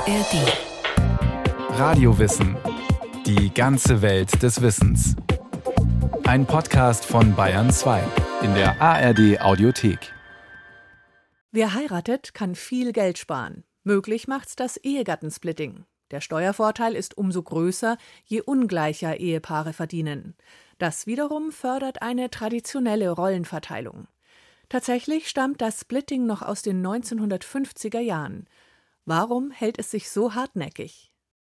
ARD. Radiowissen. Die ganze Welt des Wissens. Ein Podcast von Bayern 2 in der ARD Audiothek. Wer heiratet, kann viel Geld sparen. Möglich macht's das Ehegattensplitting. Der Steuervorteil ist umso größer, je ungleicher Ehepaare verdienen. Das wiederum fördert eine traditionelle Rollenverteilung. Tatsächlich stammt das Splitting noch aus den 1950er Jahren. Warum hält es sich so hartnäckig?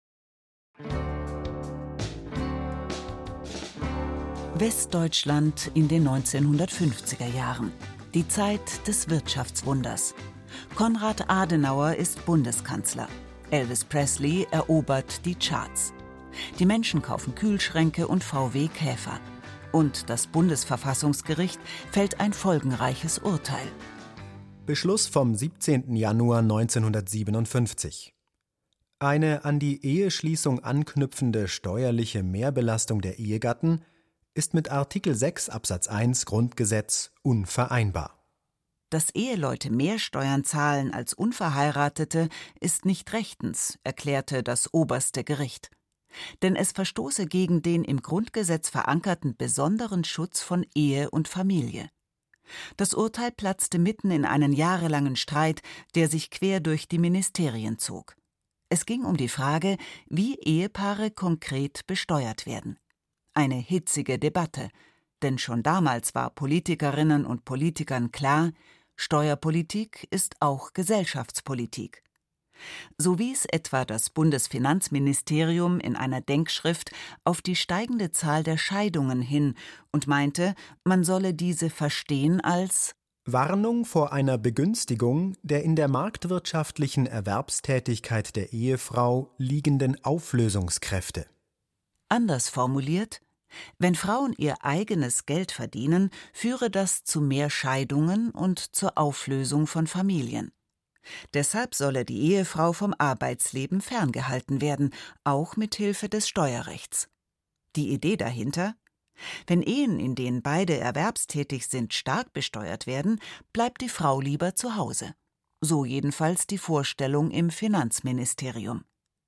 Westdeutschland in den 1950er Jahren. Die Zeit des Wirtschaftswunders. Konrad Adenauer ist Bundeskanzler. Elvis Presley erobert die Charts. Die Menschen kaufen Kühlschränke und VW Käfer. Und das Bundesverfassungsgericht fällt ein folgenreiches Urteil. Beschluss vom 17. Januar 1957. Eine an die Eheschließung anknüpfende steuerliche Mehrbelastung der Ehegatten ist mit Artikel 6 Absatz 1 Grundgesetz unvereinbar. Dass Eheleute mehr Steuern zahlen als Unverheiratete, ist nicht rechtens, erklärte das oberste Gericht. Denn es verstoße gegen den im Grundgesetz verankerten besonderen Schutz von Ehe und Familie. Das Urteil platzte mitten in einen jahrelangen Streit, der sich quer durch die Ministerien zog. Es ging um die Frage, wie Ehepaare konkret besteuert werden. Eine hitzige Debatte, denn schon damals war Politikerinnen und Politikern klar, Steuerpolitik ist auch Gesellschaftspolitik. So wies etwa das Bundesfinanzministerium in einer Denkschrift auf die steigende Zahl der Scheidungen hin und meinte, man solle diese verstehen als Warnung vor einer Begünstigung der in der marktwirtschaftlichen Erwerbstätigkeit der Ehefrau liegenden Auflösungskräfte. Anders formuliert, wenn Frauen ihr eigenes Geld verdienen, führe das zu mehr Scheidungen und zur Auflösung von Familien. Deshalb solle die Ehefrau vom Arbeitsleben ferngehalten werden, auch mit Hilfe des Steuerrechts. Die Idee dahinter? Wenn Ehen, in denen beide erwerbstätig sind, stark besteuert werden, bleibt die Frau lieber zu Hause. So jedenfalls die Vorstellung im Finanzministerium.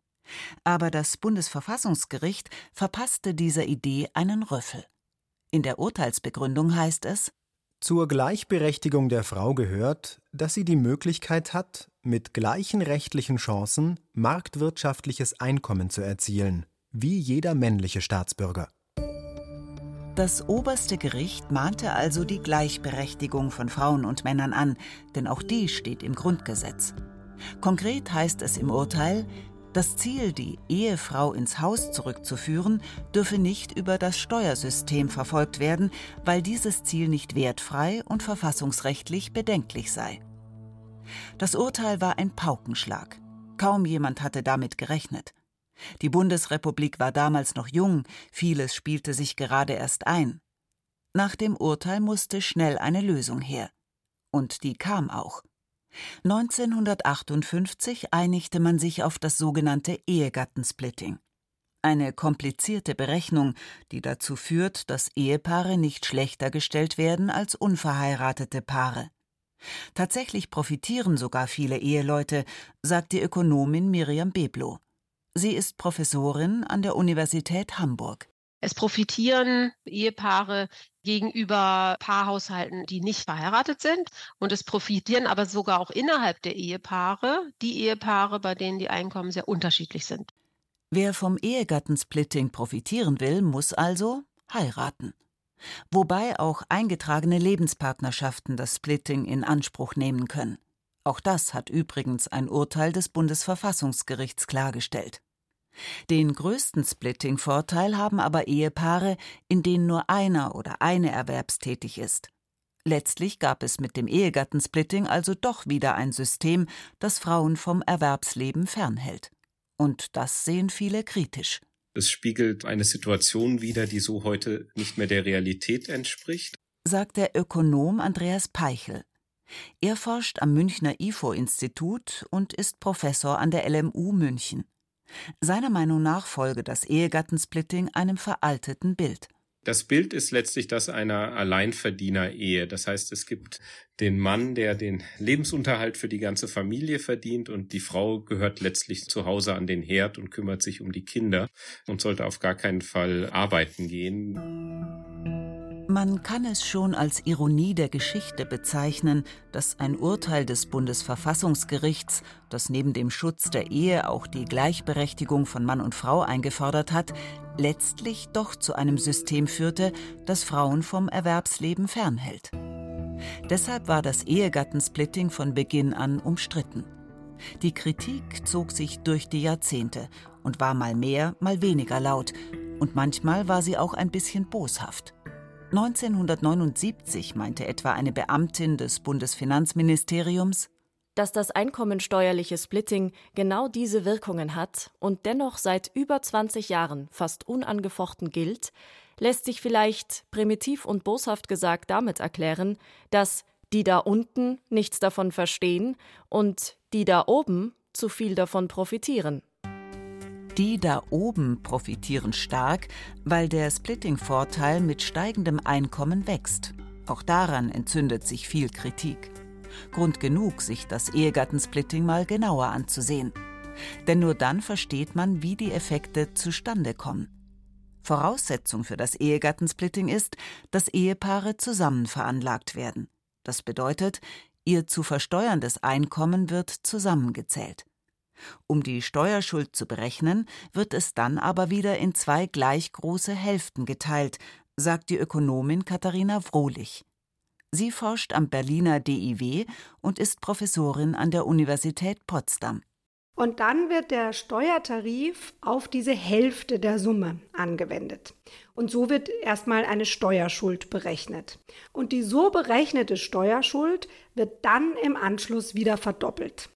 Aber das Bundesverfassungsgericht verpasste dieser Idee einen Rüffel. In der Urteilsbegründung heißt es: Zur Gleichberechtigung der Frau gehört, dass sie die Möglichkeit hat, mit gleichen rechtlichen Chancen marktwirtschaftliches Einkommen zu erzielen, wie jeder männliche Staatsbürger. Das oberste Gericht mahnte also die Gleichberechtigung von Frauen und Männern an, denn auch die steht im Grundgesetz. Konkret heißt es im Urteil, das Ziel, die Ehefrau ins Haus zurückzuführen, dürfe nicht über das Steuersystem verfolgt werden, weil dieses Ziel nicht wertfrei und verfassungsrechtlich bedenklich sei. Das Urteil war ein Paukenschlag. Kaum jemand hatte damit gerechnet. Die Bundesrepublik war damals noch jung, vieles spielte sich gerade erst ein. Nach dem Urteil musste schnell eine Lösung her. Und die kam auch. 1958 einigte man sich auf das sogenannte Ehegattensplitting. Eine komplizierte Berechnung, die dazu führt, dass Ehepaare nicht schlechter gestellt werden als unverheiratete Paare. Tatsächlich profitieren sogar viele Eheleute, sagt die Ökonomin Miriam Beblow. Sie ist Professorin an der Universität Hamburg. Es profitieren Ehepaare gegenüber Paarhaushalten, die nicht verheiratet sind. Und es profitieren aber sogar auch innerhalb der Ehepaare, die Ehepaare, bei denen die Einkommen sehr unterschiedlich sind. Wer vom Ehegattensplitting profitieren will, muss also heiraten. Wobei auch eingetragene Lebenspartnerschaften das Splitting in Anspruch nehmen können. Auch das hat übrigens ein Urteil des Bundesverfassungsgerichts klargestellt. Den größten Splitting-Vorteil haben aber Ehepaare, in denen nur einer oder eine erwerbstätig ist. Letztlich gab es mit dem Ehegattensplitting also doch wieder ein System, das Frauen vom Erwerbsleben fernhält. Und das sehen viele kritisch. Es spiegelt eine Situation wider, die so heute nicht mehr der Realität entspricht, sagt der Ökonom Andreas Peichel. Er forscht am Münchner IFO-Institut und ist Professor an der LMU München. Seiner Meinung nach folge das Ehegattensplitting einem veralteten Bild. Das Bild ist letztlich das einer Alleinverdiener-Ehe. Das heißt, es gibt den Mann, der den Lebensunterhalt für die ganze Familie verdient, und die Frau gehört letztlich zu Hause an den Herd und kümmert sich um die Kinder und sollte auf gar keinen Fall arbeiten gehen. Man kann es schon als Ironie der Geschichte bezeichnen, dass ein Urteil des Bundesverfassungsgerichts, das neben dem Schutz der Ehe auch die Gleichberechtigung von Mann und Frau eingefordert hat, letztlich doch zu einem System führte, das Frauen vom Erwerbsleben fernhält. Deshalb war das Ehegattensplitting von Beginn an umstritten. Die Kritik zog sich durch die Jahrzehnte und war mal mehr, mal weniger laut, und manchmal war sie auch ein bisschen boshaft. 1979 meinte etwa eine Beamtin des Bundesfinanzministeriums, dass das einkommensteuerliche Splitting genau diese Wirkungen hat und dennoch seit über 20 Jahren fast unangefochten gilt, lässt sich vielleicht, primitiv und boshaft gesagt, damit erklären, dass die da unten nichts davon verstehen und die da oben zu viel davon profitieren. Die da oben profitieren stark, weil der Splitting-Vorteil mit steigendem Einkommen wächst. Auch daran entzündet sich viel Kritik. Grund genug, sich das Ehegattensplitting mal genauer anzusehen. Denn nur dann versteht man, wie die Effekte zustande kommen. Voraussetzung für das Ehegattensplitting ist, dass Ehepaare zusammen veranlagt werden. Das bedeutet, ihr zu versteuerndes Einkommen wird zusammengezählt. Um die Steuerschuld zu berechnen, wird es dann aber wieder in 2 gleich große Hälften geteilt, sagt die Ökonomin Katharina Wrohlich. Sie forscht am Berliner DIW und ist Professorin an der Universität Potsdam. Und dann wird der Steuertarif auf diese Hälfte der Summe angewendet. Und so wird erstmal eine Steuerschuld berechnet. Und die so berechnete Steuerschuld wird dann im Anschluss wieder verdoppelt.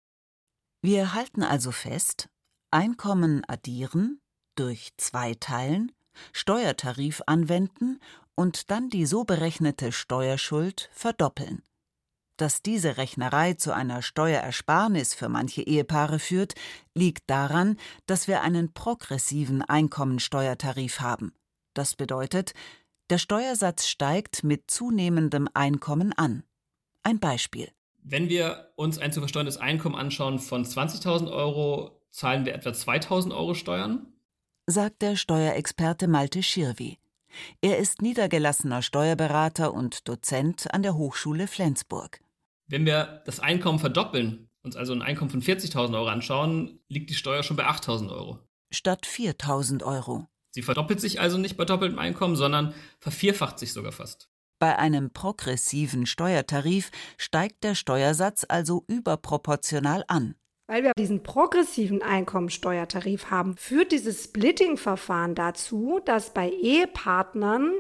Wir halten also fest, Einkommen addieren, durch 2 teilen, Steuertarif anwenden und dann die so berechnete Steuerschuld verdoppeln. Dass diese Rechnerei zu einer Steuerersparnis für manche Ehepaare führt, liegt daran, dass wir einen progressiven Einkommensteuertarif haben. Das bedeutet, der Steuersatz steigt mit zunehmendem Einkommen an. Ein Beispiel. Wenn wir uns ein zu versteuerndes Einkommen anschauen von 20.000 Euro, zahlen wir etwa 2.000 Euro Steuern, sagt der Steuerexperte Malte Schirwi. Er ist niedergelassener Steuerberater und Dozent an der Hochschule Flensburg. Wenn wir das Einkommen verdoppeln, uns also ein Einkommen von 40.000 Euro anschauen, liegt die Steuer schon bei 8.000 Euro. Statt 4.000 Euro. Sie verdoppelt sich also nicht bei doppeltem Einkommen, sondern vervierfacht sich sogar fast. Bei einem progressiven Steuertarif steigt der Steuersatz also überproportional an. Weil wir diesen progressiven Einkommensteuertarif haben, führt dieses Splitting-Verfahren dazu, dass bei Ehepartnern,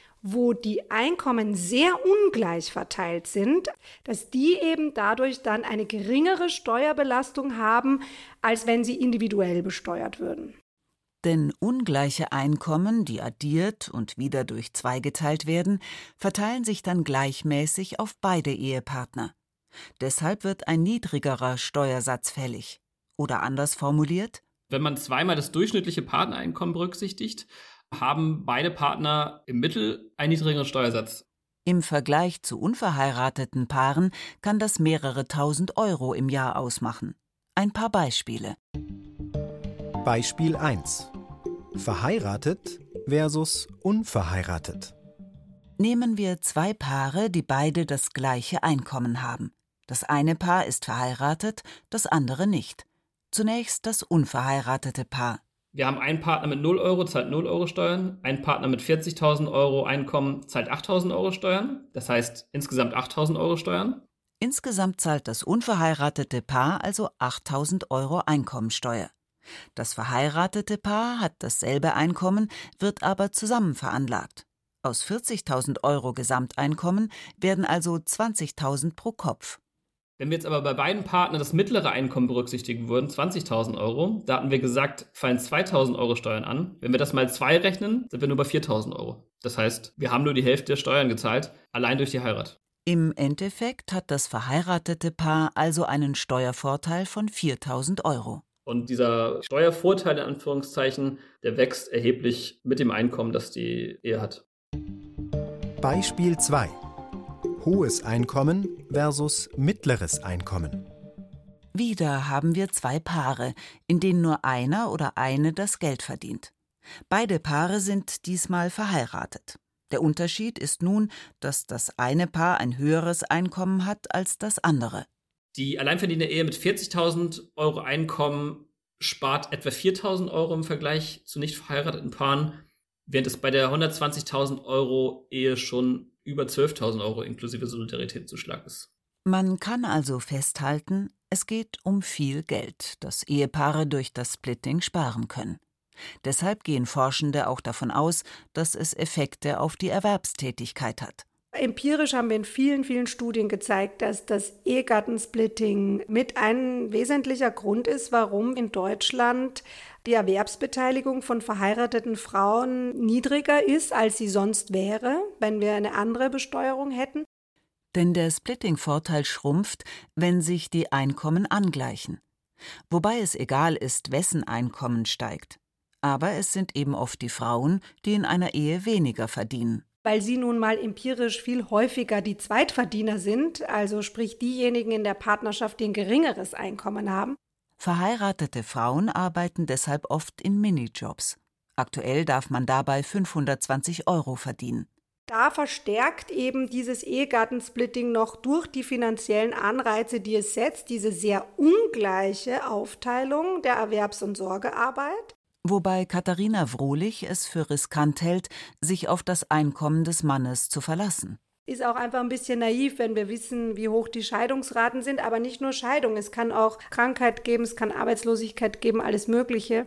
wo die Einkommen sehr ungleich verteilt sind, dass die eben dadurch dann eine geringere Steuerbelastung haben, als wenn sie individuell besteuert würden. Denn ungleiche Einkommen, die addiert und wieder durch 2 geteilt werden, verteilen sich dann gleichmäßig auf beide Ehepartner. Deshalb wird ein niedrigerer Steuersatz fällig. Oder anders formuliert: Wenn man zweimal das durchschnittliche Partnereinkommen berücksichtigt, haben beide Partner im Mittel einen niedrigeren Steuersatz. Im Vergleich zu unverheirateten Paaren kann das mehrere tausend Euro im Jahr ausmachen. Ein paar Beispiele. Beispiel 1. Verheiratet versus unverheiratet. Nehmen wir 2 Paare, die beide das gleiche Einkommen haben. Das eine Paar ist verheiratet, das andere nicht. Zunächst das unverheiratete Paar. Wir haben einen Partner mit 0 Euro, zahlt 0 Euro Steuern. Ein Partner mit 40.000 Euro Einkommen zahlt 8.000 Euro Steuern. Das heißt insgesamt 8.000 Euro Steuern. Insgesamt zahlt das unverheiratete Paar also 8.000 Euro Einkommensteuer. Das verheiratete Paar hat dasselbe Einkommen, wird aber zusammen veranlagt. Aus 40.000 Euro Gesamteinkommen werden also 20.000 pro Kopf. Wenn wir jetzt aber bei beiden Partnern das mittlere Einkommen berücksichtigen würden, 20.000 Euro, da hatten wir gesagt, fallen 2.000 Euro Steuern an. Wenn wir das mal 2 rechnen, sind wir nur bei 4.000 Euro. Das heißt, wir haben nur die Hälfte der Steuern gezahlt, allein durch die Heirat. Im Endeffekt hat das verheiratete Paar also einen Steuervorteil von 4.000 Euro. Und dieser Steuervorteil, in Anführungszeichen, der wächst erheblich mit dem Einkommen, das die Ehe hat. Beispiel 2. Hohes Einkommen versus mittleres Einkommen. Wieder haben wir zwei Paare, in denen nur einer oder eine das Geld verdient. Beide Paare sind diesmal verheiratet. Der Unterschied ist nun, dass das eine Paar ein höheres Einkommen hat als das andere. Die alleinverdienende Ehe mit 40.000 Euro Einkommen spart etwa 4.000 Euro im Vergleich zu nicht verheirateten Paaren, während es bei der 120.000 Euro Ehe schon über 12.000 Euro inklusive Solidaritätszuschlag ist. Man kann also festhalten, es geht um viel Geld, das Ehepaare durch das Splitting sparen können. Deshalb gehen Forschende auch davon aus, dass es Effekte auf die Erwerbstätigkeit hat. Empirisch haben wir in vielen, vielen Studien gezeigt, dass das Ehegattensplitting mit ein wesentlicher Grund ist, warum in Deutschland die Erwerbsbeteiligung von verheirateten Frauen niedriger ist, als sie sonst wäre, wenn wir eine andere Besteuerung hätten. Denn der Splitting-Vorteil schrumpft, wenn sich die Einkommen angleichen. Wobei es egal ist, wessen Einkommen steigt. Aber es sind eben oft die Frauen, die in einer Ehe weniger verdienen. Weil sie nun mal empirisch viel häufiger die Zweitverdiener sind, also sprich diejenigen in der Partnerschaft, die ein geringeres Einkommen haben. Verheiratete Frauen arbeiten deshalb oft in Minijobs. Aktuell darf man dabei 520 Euro verdienen. Da verstärkt eben dieses Ehegattensplitting noch durch die finanziellen Anreize, die es setzt, diese sehr ungleiche Aufteilung der Erwerbs- und Sorgearbeit. Wobei Katharina Wrohlich es für riskant hält, sich auf das Einkommen des Mannes zu verlassen. Ist auch einfach ein bisschen naiv, wenn wir wissen, wie hoch die Scheidungsraten sind. Aber nicht nur Scheidung, es kann auch Krankheit geben, es kann Arbeitslosigkeit geben, alles Mögliche.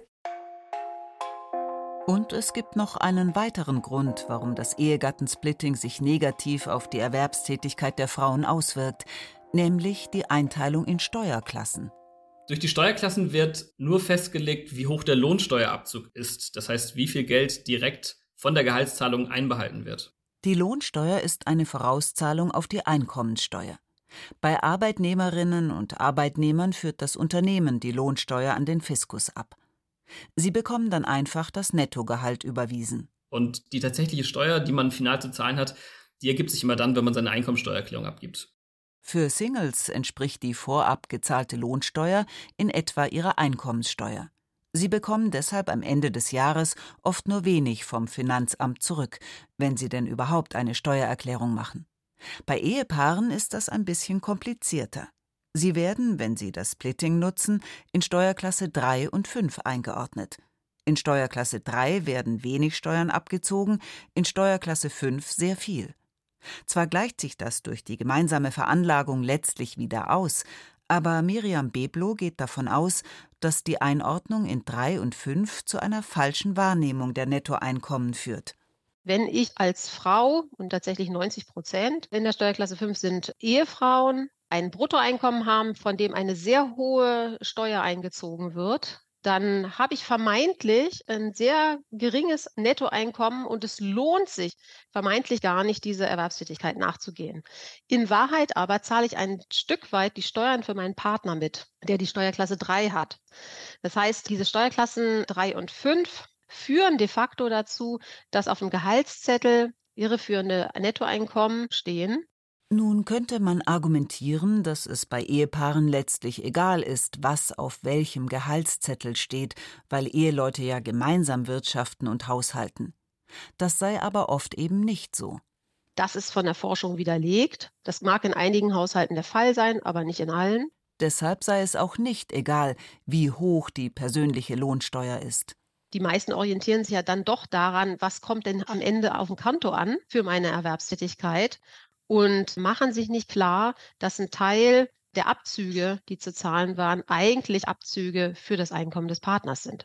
Und es gibt noch einen weiteren Grund, warum das Ehegattensplitting sich negativ auf die Erwerbstätigkeit der Frauen auswirkt, nämlich die Einteilung in Steuerklassen. Durch die Steuerklassen wird nur festgelegt, wie hoch der Lohnsteuerabzug ist. Das heißt, wie viel Geld direkt von der Gehaltszahlung einbehalten wird. Die Lohnsteuer ist eine Vorauszahlung auf die Einkommensteuer. Bei Arbeitnehmerinnen und Arbeitnehmern führt das Unternehmen die Lohnsteuer an den Fiskus ab. Sie bekommen dann einfach das Nettogehalt überwiesen. Und die tatsächliche Steuer, die man final zu zahlen hat, die ergibt sich immer dann, wenn man seine Einkommensteuererklärung abgibt. Für Singles entspricht die vorab gezahlte Lohnsteuer in etwa ihrer Einkommenssteuer. Sie bekommen deshalb am Ende des Jahres oft nur wenig vom Finanzamt zurück, wenn sie denn überhaupt eine Steuererklärung machen. Bei Ehepaaren ist das ein bisschen komplizierter. Sie werden, wenn sie das Splitting nutzen, in Steuerklasse 3 und 5 eingeordnet. In Steuerklasse 3 werden wenig Steuern abgezogen, in Steuerklasse 5 sehr viel. Zwar gleicht sich das durch die gemeinsame Veranlagung letztlich wieder aus, aber Miriam Beblo geht davon aus, dass die Einordnung in 3 und 5 zu einer falschen Wahrnehmung der Nettoeinkommen führt. Wenn ich als Frau, und tatsächlich 90% in der Steuerklasse 5 sind Ehefrauen, ein Bruttoeinkommen haben, von dem eine sehr hohe Steuer eingezogen wird, dann habe ich vermeintlich ein sehr geringes Nettoeinkommen und es lohnt sich vermeintlich gar nicht, dieser Erwerbstätigkeit nachzugehen. In Wahrheit aber zahle ich ein Stück weit die Steuern für meinen Partner mit, der die Steuerklasse 3 hat. Das heißt, diese Steuerklassen 3 und 5 führen de facto dazu, dass auf dem Gehaltszettel irreführende Nettoeinkommen stehen. Nun könnte man argumentieren, dass es bei Ehepaaren letztlich egal ist, was auf welchem Gehaltszettel steht, weil Eheleute ja gemeinsam wirtschaften und haushalten. Das sei aber oft eben nicht so. Das ist von der Forschung widerlegt. Das mag in einigen Haushalten der Fall sein, aber nicht in allen. Deshalb sei es auch nicht egal, wie hoch die persönliche Lohnsteuer ist. Die meisten orientieren sich ja dann doch daran, was kommt denn am Ende auf dem Konto an für meine Erwerbstätigkeit. Und machen sich nicht klar, dass ein Teil der Abzüge, die zu zahlen waren, eigentlich Abzüge für das Einkommen des Partners sind.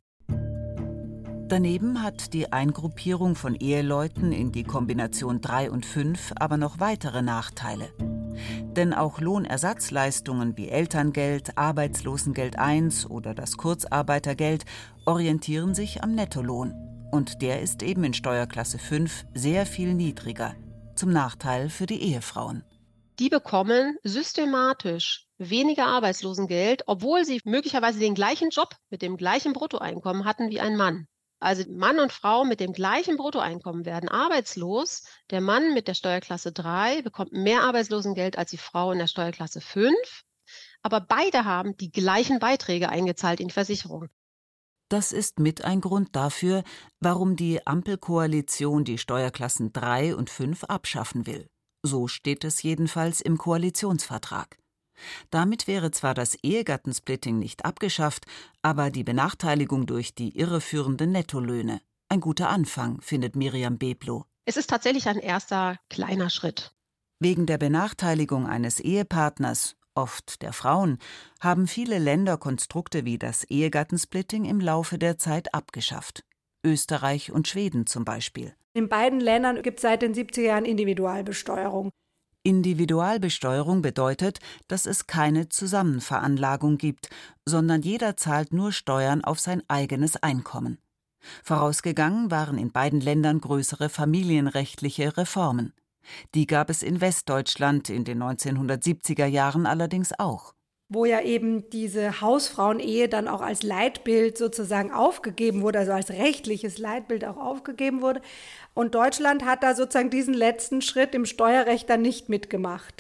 Daneben hat die Eingruppierung von Eheleuten in die Kombination 3 und 5 aber noch weitere Nachteile. Denn auch Lohnersatzleistungen wie Elterngeld, Arbeitslosengeld 1 oder das Kurzarbeitergeld orientieren sich am Nettolohn. Und der ist eben in Steuerklasse 5 sehr viel niedriger. Zum Nachteil für die Ehefrauen. Die bekommen systematisch weniger Arbeitslosengeld, obwohl sie möglicherweise den gleichen Job mit dem gleichen Bruttoeinkommen hatten wie ein Mann. Also Mann und Frau mit dem gleichen Bruttoeinkommen werden arbeitslos. Der Mann mit der Steuerklasse 3 bekommt mehr Arbeitslosengeld als die Frau in der Steuerklasse 5. Aber beide haben die gleichen Beiträge eingezahlt in die Versicherung. Das ist mit ein Grund dafür, warum die Ampelkoalition die Steuerklassen 3 und 5 abschaffen will. So steht es jedenfalls im Koalitionsvertrag. Damit wäre zwar das Ehegattensplitting nicht abgeschafft, aber die Benachteiligung durch die irreführenden Nettolöhne. Ein guter Anfang, findet Miriam Beblow. Es ist tatsächlich ein erster kleiner Schritt. Wegen der Benachteiligung eines Ehepartners, oft der Frauen, haben viele Länder Konstrukte wie das Ehegattensplitting im Laufe der Zeit abgeschafft. Österreich und Schweden zum Beispiel. In beiden Ländern gibt es seit den 70er Jahren Individualbesteuerung. Individualbesteuerung bedeutet, dass es keine Zusammenveranlagung gibt, sondern jeder zahlt nur Steuern auf sein eigenes Einkommen. Vorausgegangen waren in beiden Ländern größere familienrechtliche Reformen. Die gab es in Westdeutschland in den 1970er Jahren allerdings auch. Wo ja eben diese Hausfrauenehe dann auch als Leitbild sozusagen aufgegeben wurde, also als rechtliches Leitbild auch aufgegeben wurde. Und Deutschland hat da sozusagen diesen letzten Schritt im Steuerrecht dann nicht mitgemacht.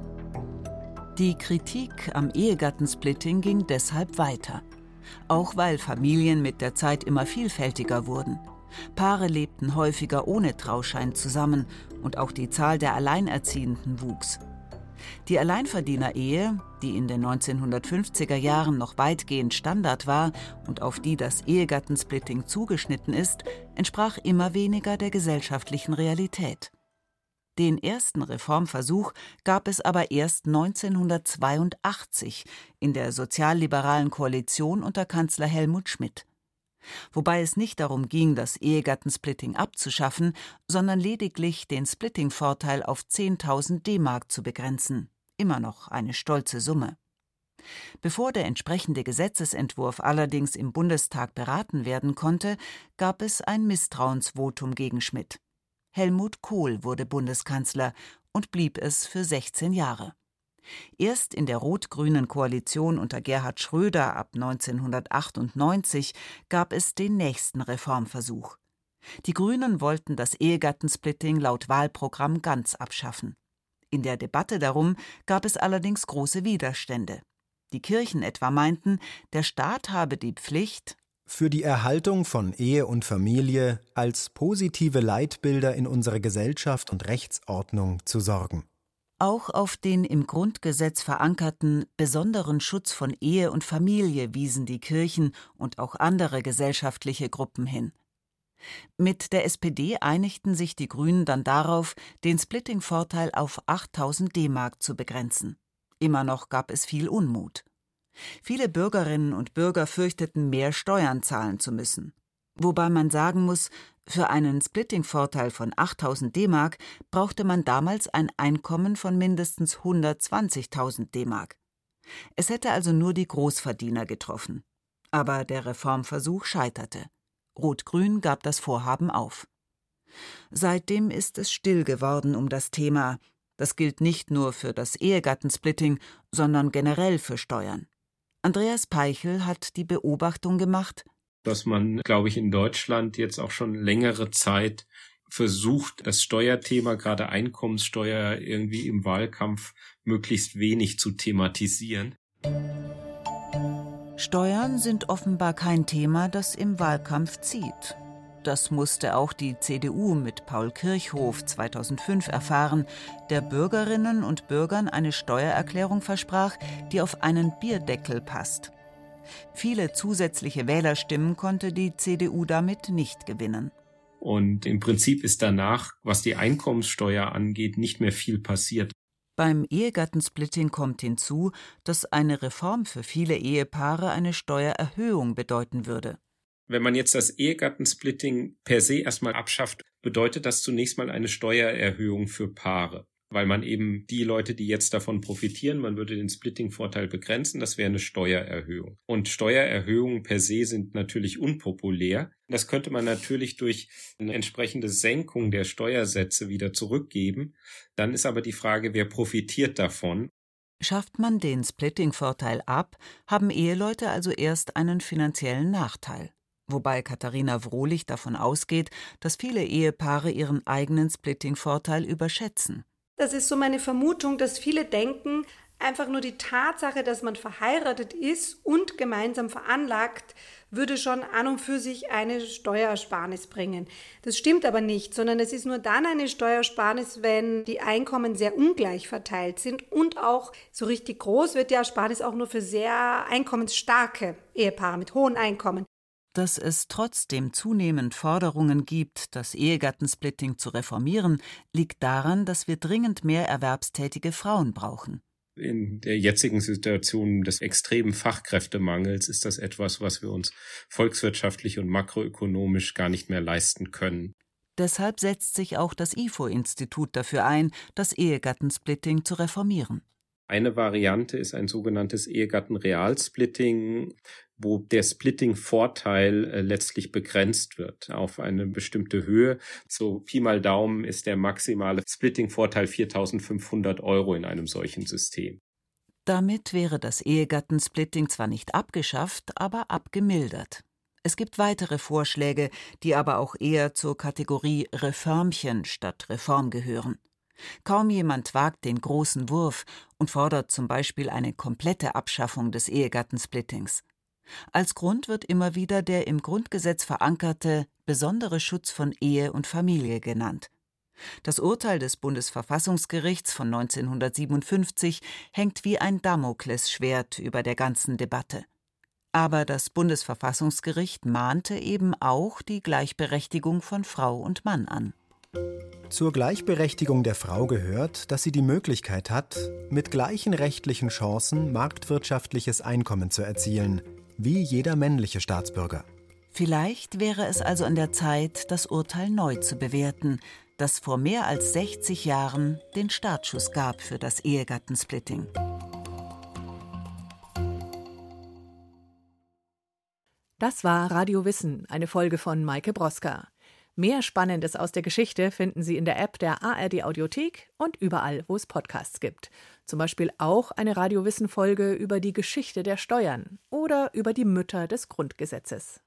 Die Kritik am Ehegattensplitting ging deshalb weiter. Auch weil Familien mit der Zeit immer vielfältiger wurden. Paare lebten häufiger ohne Trauschein zusammen und auch die Zahl der Alleinerziehenden wuchs. Die Alleinverdienerehe, die in den 1950er Jahren noch weitgehend Standard war und auf die das Ehegattensplitting zugeschnitten ist, entsprach immer weniger der gesellschaftlichen Realität. Den ersten Reformversuch gab es aber erst 1982 in der sozialliberalen Koalition unter Kanzler Helmut Schmidt. Wobei es nicht darum ging, das Ehegattensplitting abzuschaffen, sondern lediglich den Splitting-Vorteil auf 10.000 D-Mark zu begrenzen. Immer noch eine stolze Summe. Bevor der entsprechende Gesetzesentwurf allerdings im Bundestag beraten werden konnte, gab es ein Misstrauensvotum gegen Schmidt. Helmut Kohl wurde Bundeskanzler und blieb es für 16 Jahre. Erst in der rot-grünen Koalition unter Gerhard Schröder ab 1998 gab es den nächsten Reformversuch. Die Grünen wollten das Ehegattensplitting laut Wahlprogramm ganz abschaffen. In der Debatte darum gab es allerdings große Widerstände. Die Kirchen etwa meinten, der Staat habe die Pflicht, für die Erhaltung von Ehe und Familie als positive Leitbilder in unserer Gesellschaft und Rechtsordnung zu sorgen. Auch auf den im Grundgesetz verankerten besonderen Schutz von Ehe und Familie wiesen die Kirchen und auch andere gesellschaftliche Gruppen hin. Mit der SPD einigten sich die Grünen dann darauf, den Splitting-Vorteil auf 8.000 D-Mark zu begrenzen. Immer noch gab es viel Unmut. Viele Bürgerinnen und Bürger fürchteten, mehr Steuern zahlen zu müssen. Wobei man sagen muss, für einen Splitting-Vorteil von 8.000 D-Mark brauchte man damals ein Einkommen von mindestens 120.000 D-Mark. Es hätte also nur die Großverdiener getroffen. Aber der Reformversuch scheiterte. Rot-Grün gab das Vorhaben auf. Seitdem ist es still geworden um das Thema. Das gilt nicht nur für das Ehegattensplitting, sondern generell für Steuern. Andreas Peichel hat die Beobachtung gemacht, dass man, glaube ich, in Deutschland jetzt auch schon längere Zeit versucht, das Steuerthema, gerade Einkommenssteuer, irgendwie im Wahlkampf möglichst wenig zu thematisieren. Steuern sind offenbar kein Thema, das im Wahlkampf zieht. Das musste auch die CDU mit Paul Kirchhof 2005 erfahren, der Bürgerinnen und Bürgern eine Steuererklärung versprach, die auf einen Bierdeckel passt. Viele zusätzliche Wählerstimmen konnte die CDU damit nicht gewinnen. Und im Prinzip ist danach, was die Einkommenssteuer angeht, nicht mehr viel passiert. Beim Ehegattensplitting kommt hinzu, dass eine Reform für viele Ehepaare eine Steuererhöhung bedeuten würde. Wenn man jetzt das Ehegattensplitting per se erstmal abschafft, bedeutet das zunächst mal eine Steuererhöhung für Paare. Weil man eben die Leute, die jetzt davon profitieren, man würde den Splitting-Vorteil begrenzen, das wäre eine Steuererhöhung. Und Steuererhöhungen per se sind natürlich unpopulär. Das könnte man natürlich durch eine entsprechende Senkung der Steuersätze wieder zurückgeben. Dann ist aber die Frage, wer profitiert davon? Schafft man den Splitting-Vorteil ab, haben Eheleute also erst einen finanziellen Nachteil. Wobei Katharina Wrohlich davon ausgeht, dass viele Ehepaare ihren eigenen Splitting-Vorteil überschätzen. Das ist so meine Vermutung, dass viele denken, einfach nur die Tatsache, dass man verheiratet ist und gemeinsam veranlagt, würde schon an und für sich eine Steuersparnis bringen. Das stimmt aber nicht, sondern es ist nur dann eine Steuersparnis, wenn die Einkommen sehr ungleich verteilt sind und auch so richtig groß wird die Ersparnis auch nur für sehr einkommensstarke Ehepaare mit hohen Einkommen. Dass es trotzdem zunehmend Forderungen gibt, das Ehegattensplitting zu reformieren, liegt daran, dass wir dringend mehr erwerbstätige Frauen brauchen. In der jetzigen Situation des extremen Fachkräftemangels ist das etwas, was wir uns volkswirtschaftlich und makroökonomisch gar nicht mehr leisten können. Deshalb setzt sich auch das IFO-Institut dafür ein, das Ehegattensplitting zu reformieren. Eine Variante ist ein sogenanntes Ehegatten-Realsplitting, wo der Splitting-Vorteil letztlich begrenzt wird auf eine bestimmte Höhe. So Pi mal Daumen ist der maximale Splitting-Vorteil 4.500 € in einem solchen System. Damit wäre das Ehegattensplitting zwar nicht abgeschafft, aber abgemildert. Es gibt weitere Vorschläge, die aber auch eher zur Kategorie Reformchen statt Reform gehören. Kaum jemand wagt den großen Wurf und fordert zum Beispiel eine komplette Abschaffung des Ehegattensplittings. Als Grund wird immer wieder der im Grundgesetz verankerte besondere Schutz von Ehe und Familie genannt. Das Urteil des Bundesverfassungsgerichts von 1957 hängt wie ein Damoklesschwert über der ganzen Debatte. Aber das Bundesverfassungsgericht mahnte eben auch die Gleichberechtigung von Frau und Mann an. Zur Gleichberechtigung der Frau gehört, dass sie die Möglichkeit hat, mit gleichen rechtlichen Chancen marktwirtschaftliches Einkommen zu erzielen, wie jeder männliche Staatsbürger. Vielleicht wäre es also an der Zeit, das Urteil neu zu bewerten, das vor mehr als 60 Jahren den Startschuss gab für das Ehegattensplitting. Das war Radio Wissen, eine Folge von Maike Broska. Mehr Spannendes aus der Geschichte finden Sie in der App der ARD Audiothek und überall, wo es Podcasts gibt. Zum Beispiel auch eine Radio Wissen-Folge über die Geschichte der Steuern oder über die Mütter des Grundgesetzes.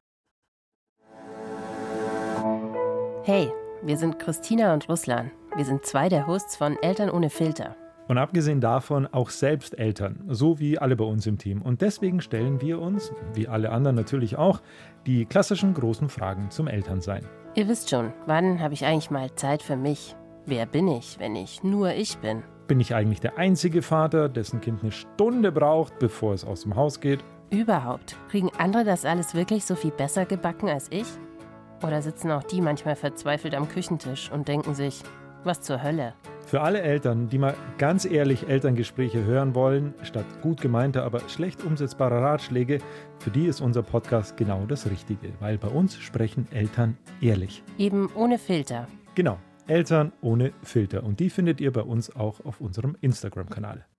Hey, wir sind Christina und Ruslan. Wir sind 2 der Hosts von Eltern ohne Filter. Und abgesehen davon auch selbst Eltern, so wie alle bei uns im Team. Und deswegen stellen wir uns, wie alle anderen natürlich auch, die klassischen großen Fragen zum Elternsein. Ihr wisst schon, wann habe ich eigentlich mal Zeit für mich? Wer bin ich, wenn ich nur ich bin? Bin ich eigentlich der einzige Vater, dessen Kind eine Stunde braucht, bevor es aus dem Haus geht? Überhaupt. Kriegen andere das alles wirklich so viel besser gebacken als ich? Oder sitzen auch die manchmal verzweifelt am Küchentisch und denken sich, was zur Hölle? Für alle Eltern, die mal ganz ehrlich Elterngespräche hören wollen, statt gut gemeinter, aber schlecht umsetzbarer Ratschläge, für die ist unser Podcast genau das Richtige, weil bei uns sprechen Eltern ehrlich. Eben ohne Filter. Genau, Eltern ohne Filter. Und die findet ihr bei uns auch auf unserem Instagram-Kanal.